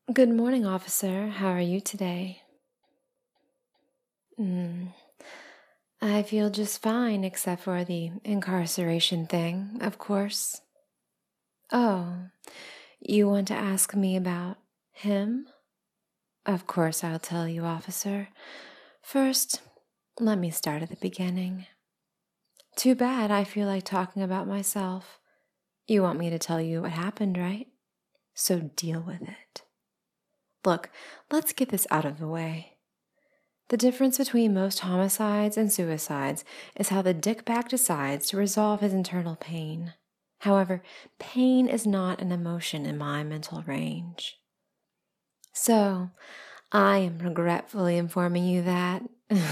Good morning, officer. How are you today? Mm, I feel just fine, except for the incarceration thing, of course. Oh, you want to ask me about him? Of course, I'll tell you, officer. First, let me start at the beginning. Too bad I feel like talking about myself. You want me to tell you what happened, right? So deal with it. Look, let's get this out of the way. The difference between most homicides and suicides is how the dickbag decides to resolve his internal pain. However, pain is not an emotion in my mental range. So, I am regretfully informing you that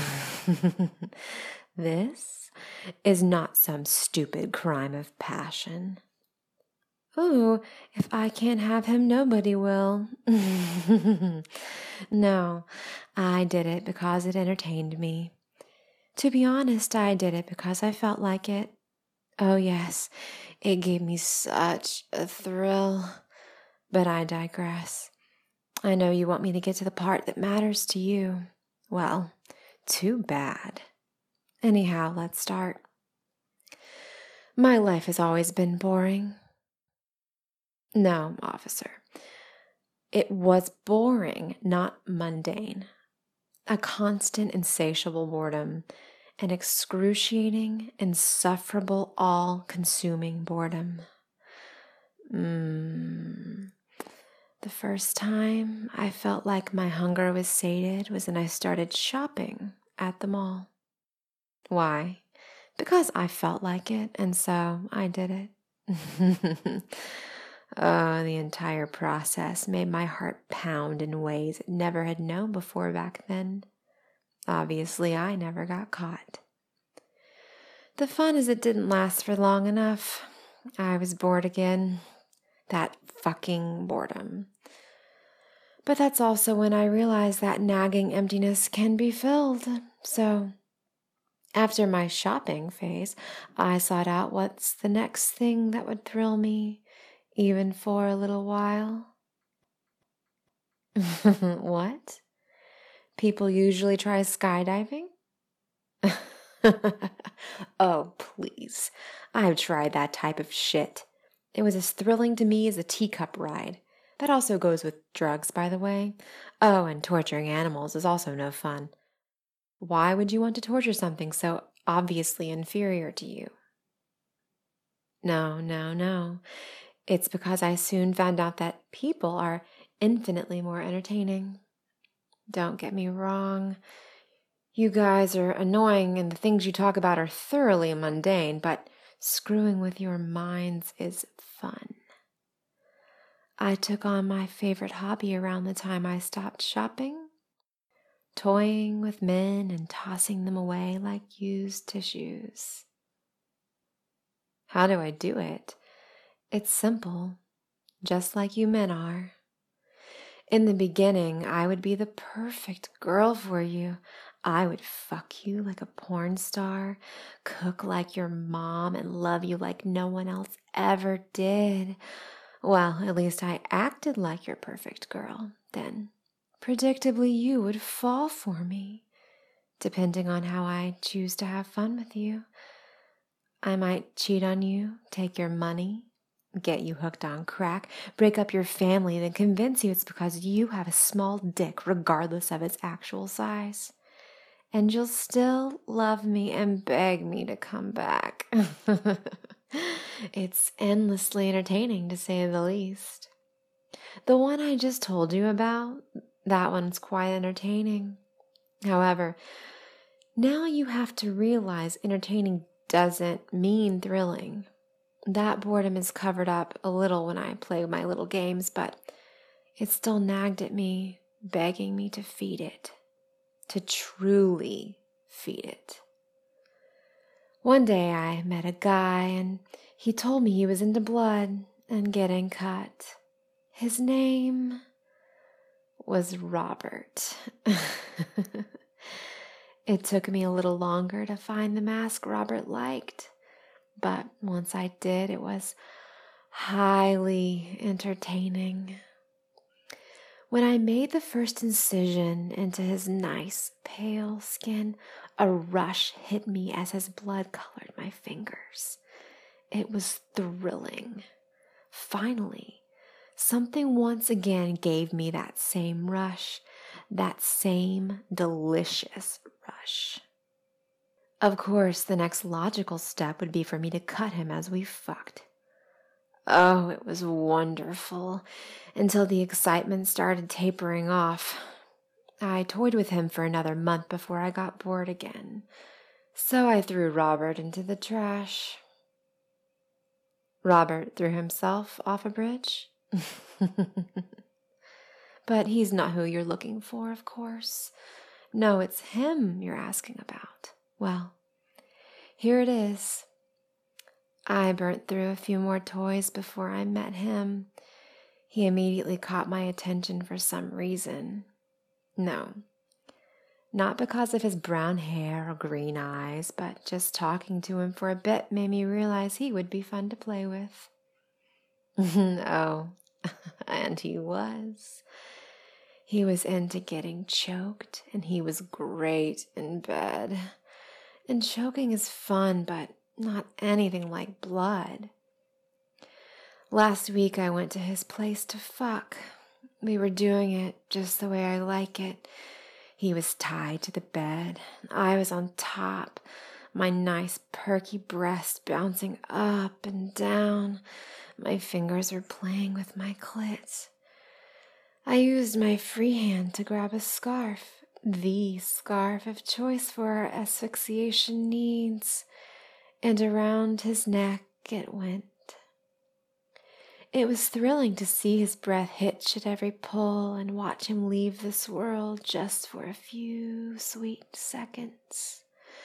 this is not some stupid crime of passion. Oh, if I can't have him, nobody will. No, I did it because it entertained me. To be honest, I did it because I felt like it. Oh, yes, it gave me such a thrill. But I digress. I know you want me to get to the part that matters to you. Well, too bad. Anyhow, let's start. My life has always been boring. No, officer. It was boring, not mundane. A constant, insatiable boredom, an excruciating, insufferable, all-consuming boredom. The first time I felt like my hunger was sated was when I started shopping at the mall. Why? Because I felt like it, and so I did it. Oh, the entire process made my heart pound in ways it never had known before back then. Obviously, I never got caught. The fun is it didn't last for long enough. I was bored again. That fucking boredom. But that's also when I realized that nagging emptiness can be filled. So, after my shopping phase, I sought out what's the next thing that would thrill me, even for a little while. What? People usually try skydiving? Oh, please. I've tried that type of shit. It was as thrilling to me as a teacup ride. That also goes with drugs, by the way. Oh, and torturing animals is also no fun. Why would you want to torture something so obviously inferior to you? No, no, no. It's because I soon found out that people are infinitely more entertaining. Don't get me wrong. You guys are annoying and the things you talk about are thoroughly mundane, but screwing with your minds is fun. I took on my favorite hobby around the time I stopped shopping, toying with men and tossing them away like used tissues. How do I do it? It's simple, just like you men are. In the beginning, I would be the perfect girl for you. I would fuck you like a porn star, cook like your mom, and love you like no one else ever did. Well, at least I acted like your perfect girl. Then, predictably, you would fall for me, depending on how I choose to have fun with you. I might cheat on you, take your money, get you hooked on crack, break up your family, then convince you it's because you have a small dick regardless of its actual size. And you'll still love me and beg me to come back. It's endlessly entertaining, to say the least. The one I just told you about, that one's quite entertaining. However, now you have to realize entertaining doesn't mean thrilling. That boredom is covered up a little when I play my little games, but it still nagged at me, begging me to feed it, to truly feed it. One day I met a guy and he told me he was into blood and getting cut. His name was Robert. It took me a little longer to find the mask Robert liked, but once I did, it was highly entertaining. When I made the first incision into his nice, pale skin, a rush hit me as his blood colored my fingers. It was thrilling. Finally, something once again gave me that same rush, that same delicious rush. Of course, the next logical step would be for me to cut him as we fucked. Oh, it was wonderful, until the excitement started tapering off. I toyed with him for another month before I got bored again, so I threw Robert into the trash. Robert threw himself off a bridge? But he's not who you're looking for, of course. No, it's him you're asking about. Well, here it is. I burnt through a few more toys before I met him. He immediately caught my attention for some reason. No, not because of his brown hair or green eyes, but just talking to him for a bit made me realize he would be fun to play with. Oh, and he was. He was into getting choked, and he was great in bed. And choking is fun, but not anything like blood. Last week I went to his place to fuck. We were doing it just the way I like it. He was tied to the bed. I was on top, my nice perky breast bouncing up and down. My fingers were playing with my clit. I used my free hand to grab a scarf, the scarf of choice for our asphyxiation needs, and around his neck it went. It was thrilling to see his breath hitch at every pull and watch him leave this world just for a few sweet seconds.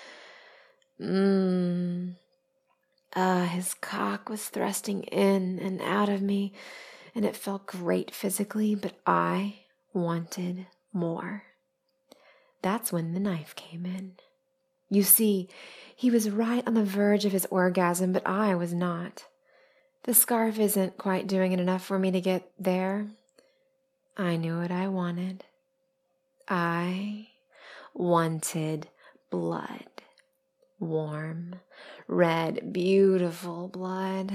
His cock was thrusting in and out of me, and it felt great physically, but I wanted more. That's when the knife came in. You see, he was right on the verge of his orgasm, but I was not. The scarf isn't quite doing it enough for me to get there. I knew what I wanted. I wanted blood. Warm, red, beautiful blood.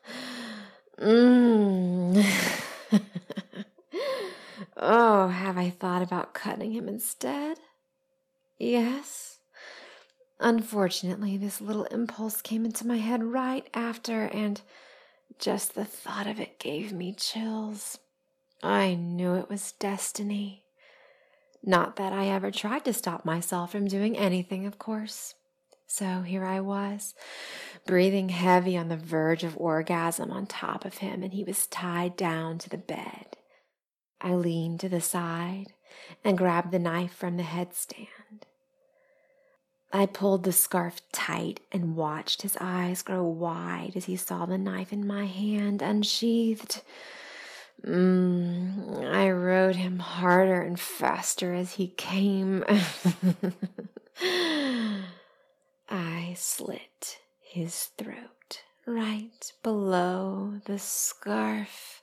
Oh, have I thought about cutting him instead? Yes. Unfortunately, this little impulse came into my head right after, and just the thought of it gave me chills. I knew it was destiny. Not that I ever tried to stop myself from doing anything, of course. So here I was, breathing heavy on the verge of orgasm on top of him, and he was tied down to the bed. I leaned to the side and grabbed the knife from the headstand. I pulled the scarf tight and watched his eyes grow wide as he saw the knife in my hand unsheathed. I rode him harder and faster as he came. I slit his throat right below the scarf.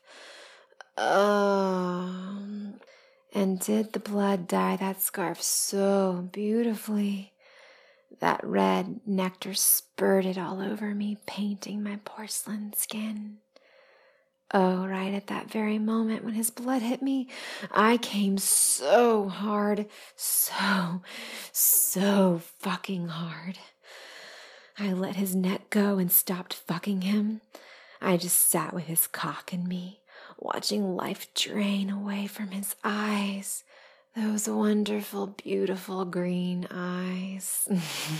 Oh, and did the blood dye that scarf so beautifully. That red nectar spurted all over me, painting my porcelain skin. Oh, right at that very moment when his blood hit me, I came so hard, so fucking hard. I let his neck go and stopped fucking him. I just sat with his cock in me, watching life drain away from his eyes. Those wonderful, beautiful green eyes.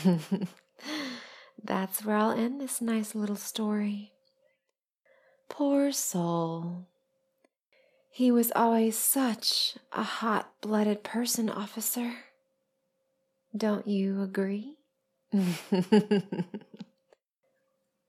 That's where I'll end this nice little story. Poor soul. He was always such a hot-blooded person, officer. Don't you agree?